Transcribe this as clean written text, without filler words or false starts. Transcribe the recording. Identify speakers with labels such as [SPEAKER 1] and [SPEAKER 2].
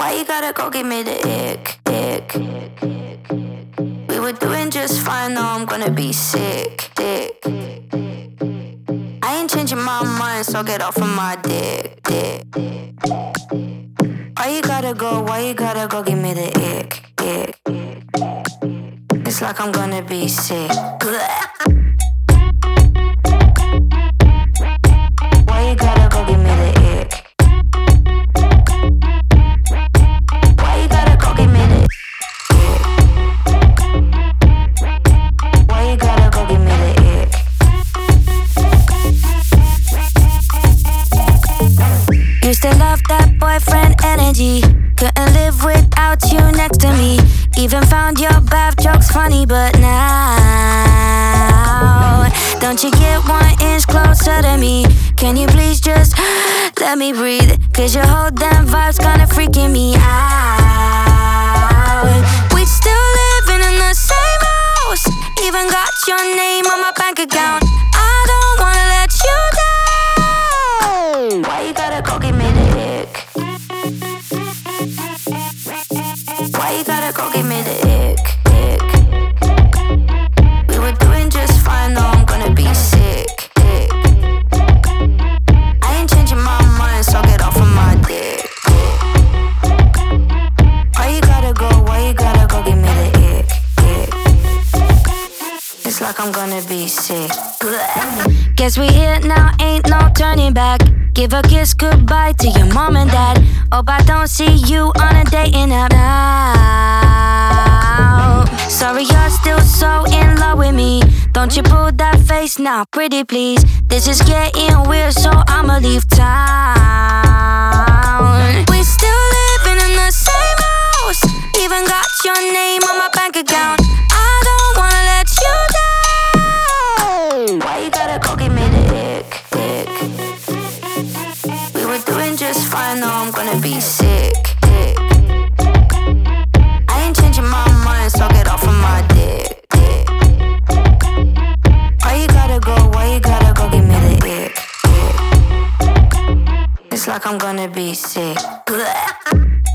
[SPEAKER 1] Why you gotta go give me the ick, ick? We were doing just fine, now I'm gonna be sick, dick. I ain't changing my mind, so get off of my dick, dick. Why you gotta go give me the ick, ick? It's like I'm gonna be sick. Why you gotta go give me the ick? Why you gotta go give me the ick? Why you gotta go give me the ick? Used to love that boyfriend energy. Couldn't live without you next to me. Even found your bath jokes funny, but now don't you get 1 inch closer to me? Can you please just let me breathe? Cause your whole damn vibe's kinda freaking me out. We still living in the same house. Even got your name on my bank account. I don't wanna let you down. Why you gotta go give me the ick? Why you gotta go give me the ick, ick? We were doing just fine, now I'm gonna be sick, dick. I ain't changing my mind, so get off of my dick, dick. Why you gotta go give me the ick, ick? It's like I'm gonna be sick. Guess we here now, ain't no turning back. Give a kiss goodbye to your mom and dad. Hope I don't see you on a dating app now. Sorry you're still so in love with me. Don't you pull that face now, pretty please. This is getting weird, so I'ma leave town. We still living in the same house. Even got your name on my bank account. I don't wanna let you down. Why you gotta go give me the ick, ick? We were doing just fine, now I'm gonna be sick, dick. I ain't changing my mind, so get off of my dick, dick. Why you gotta go give me the ick, ick? It's like I'm gonna be sick.